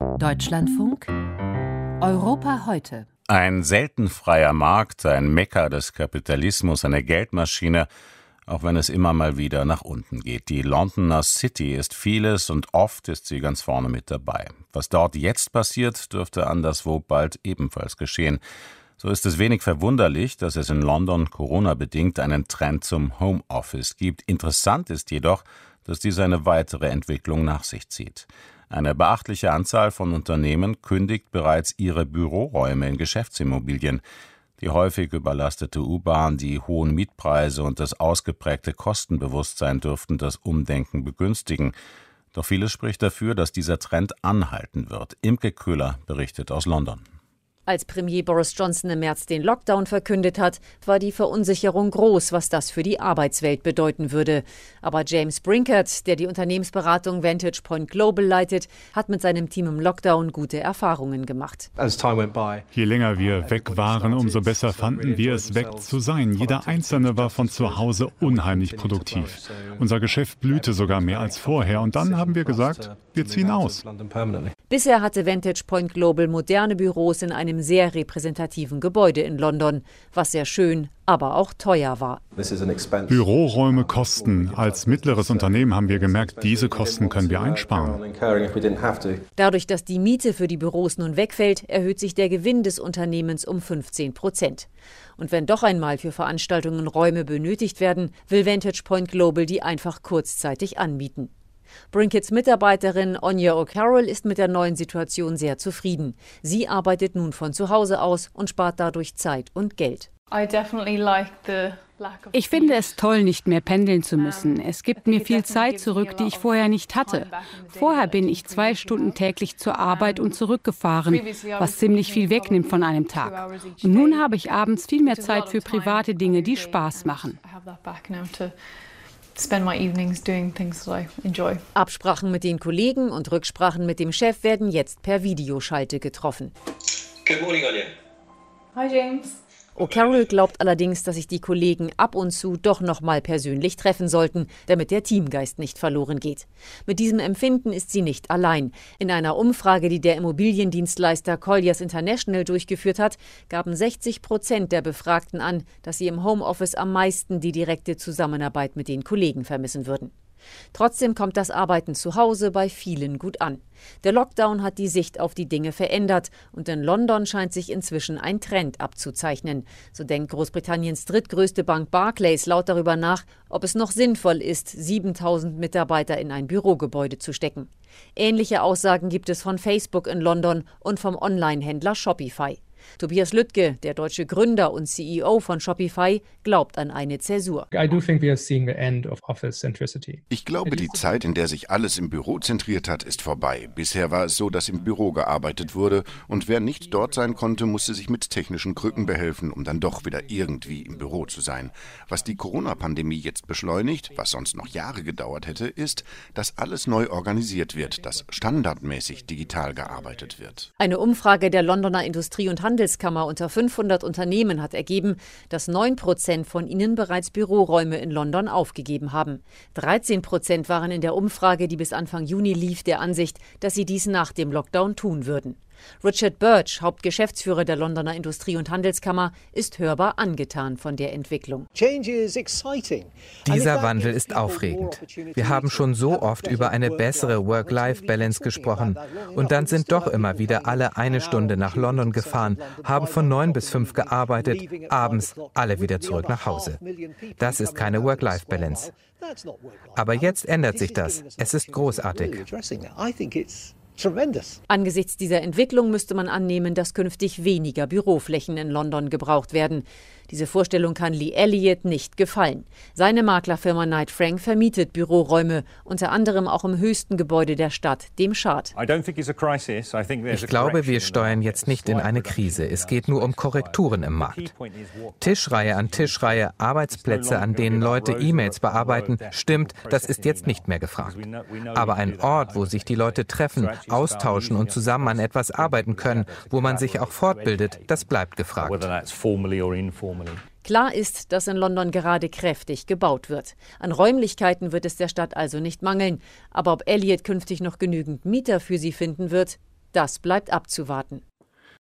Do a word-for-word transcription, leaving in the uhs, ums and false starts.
Deutschlandfunk Europa heute. Ein selten freier Markt, ein Mekka des Kapitalismus, eine Geldmaschine, auch wenn es immer mal wieder nach unten geht. Die Londoner City ist vieles und oft ist sie ganz vorne mit dabei. Was dort jetzt passiert, dürfte anderswo bald ebenfalls geschehen. So ist es wenig verwunderlich, dass es in London Corona-bedingt einen Trend zum Homeoffice gibt. Interessant ist jedoch, dass dies eine weitere Entwicklung nach sich zieht. Eine beachtliche Anzahl von Unternehmen kündigt bereits ihre Büroräume in Geschäftsimmobilien. Die häufig überlastete U-Bahn, die hohen Mietpreise und das ausgeprägte Kostenbewusstsein dürften das Umdenken begünstigen. Doch vieles spricht dafür, dass dieser Trend anhalten wird. Imke Köhler berichtet aus London. Als Premier Boris Johnson im März den Lockdown verkündet hat, war die Verunsicherung groß, was das für die Arbeitswelt bedeuten würde. Aber James Brinkert, der die Unternehmensberatung Vantage Point Global leitet, hat mit seinem Team im Lockdown gute Erfahrungen gemacht. Je länger wir weg waren, umso besser fanden wir es, weg zu sein. Jeder Einzelne war von zu Hause unheimlich produktiv. Unser Geschäft blühte sogar mehr als vorher. Und dann haben wir gesagt, wir ziehen aus. Bisher hatte Vantage Point Global moderne Büros in einem sehr repräsentativen Gebäude in London, was sehr schön, aber auch teuer war. Büroräume kosten. Als mittleres Unternehmen haben wir gemerkt, diese Kosten können wir einsparen. Dadurch, dass die Miete für die Büros nun wegfällt, erhöht sich der Gewinn des Unternehmens um fünfzehn Prozent. Und wenn doch einmal für Veranstaltungen Räume benötigt werden, will Vantage Point Global die einfach kurzzeitig anmieten. Brinkets Mitarbeiterin Anya O'Carroll ist mit der neuen Situation sehr zufrieden. Sie arbeitet nun von zu Hause aus und spart dadurch Zeit und Geld. Ich finde es toll, nicht mehr pendeln zu müssen. Es gibt mir viel Zeit zurück, die ich vorher nicht hatte. Vorher bin ich zwei Stunden täglich zur Arbeit und zurückgefahren, was ziemlich viel wegnimmt von einem Tag. Und nun habe ich abends viel mehr Zeit für private Dinge, die Spaß machen. Spend my evenings doing things that I enjoy. Absprachen mit den Kollegen und Rücksprachen mit dem Chef werden jetzt per Videoschalte getroffen. Good morning, Anya. Hi, James. O'Carroll glaubt allerdings, dass sich die Kollegen ab und zu doch noch mal persönlich treffen sollten, damit der Teamgeist nicht verloren geht. Mit diesem Empfinden ist sie nicht allein. In einer Umfrage, die der Immobiliendienstleister Colliers International durchgeführt hat, gaben sechzig Prozent der Befragten an, dass sie im Homeoffice am meisten die direkte Zusammenarbeit mit den Kollegen vermissen würden. Trotzdem kommt das Arbeiten zu Hause bei vielen gut an. Der Lockdown hat die Sicht auf die Dinge verändert und in London scheint sich inzwischen ein Trend abzuzeichnen. So denkt Großbritanniens drittgrößte Bank Barclays laut darüber nach, ob es noch sinnvoll ist, siebentausend Mitarbeiter in ein Bürogebäude zu stecken. Ähnliche Aussagen gibt es von Facebook in London und vom Online-Händler Shopify. Tobias Lüttke, der deutsche Gründer und C E O von Shopify, glaubt an eine Zäsur. Ich glaube, die Zeit, in der sich alles im Büro zentriert hat, ist vorbei. Bisher war es so, dass im Büro gearbeitet wurde und wer nicht dort sein konnte, musste sich mit technischen Krücken behelfen, um dann doch wieder irgendwie im Büro zu sein. Was die Corona-Pandemie jetzt beschleunigt, was sonst noch Jahre gedauert hätte, ist, dass alles neu organisiert wird, dass standardmäßig digital gearbeitet wird. Eine Umfrage der Londoner Industrie- und Handelskammer unter fünfhundert Unternehmen hat ergeben, dass neun Prozent von ihnen bereits Büroräume in London aufgegeben haben. dreizehn Prozent waren in der Umfrage, die bis Anfang Juni lief, der Ansicht, dass sie dies nach dem Lockdown tun würden. Richard Birch, Hauptgeschäftsführer der Londoner Industrie- und Handelskammer, ist hörbar angetan von der Entwicklung. Dieser Wandel ist aufregend. Wir haben schon so oft über eine bessere Work-Life-Balance gesprochen. Und dann sind doch immer wieder alle eine Stunde nach London gefahren, haben von neun bis fünf gearbeitet, abends alle wieder zurück nach Hause. Das ist keine Work-Life-Balance. Aber jetzt ändert sich das. Es ist großartig. Angesichts dieser Entwicklung müsste man annehmen, dass künftig weniger Büroflächen in London gebraucht werden. Diese Vorstellung kann Lee Elliott nicht gefallen. Seine Maklerfirma Knight Frank vermietet Büroräume, unter anderem auch im höchsten Gebäude der Stadt, dem Shard. Ich glaube, wir steuern jetzt nicht in eine Krise. Es geht nur um Korrekturen im Markt. Tischreihe an Tischreihe, Arbeitsplätze, an denen Leute E-Mails bearbeiten, stimmt, das ist jetzt nicht mehr gefragt. Aber ein Ort, wo sich die Leute treffen, austauschen und zusammen an etwas arbeiten können, wo man sich auch fortbildet, das bleibt gefragt. Klar ist, dass in London gerade kräftig gebaut wird. An Räumlichkeiten wird es der Stadt also nicht mangeln. Aber ob Elliott künftig noch genügend Mieter für sie finden wird, Das bleibt abzuwarten.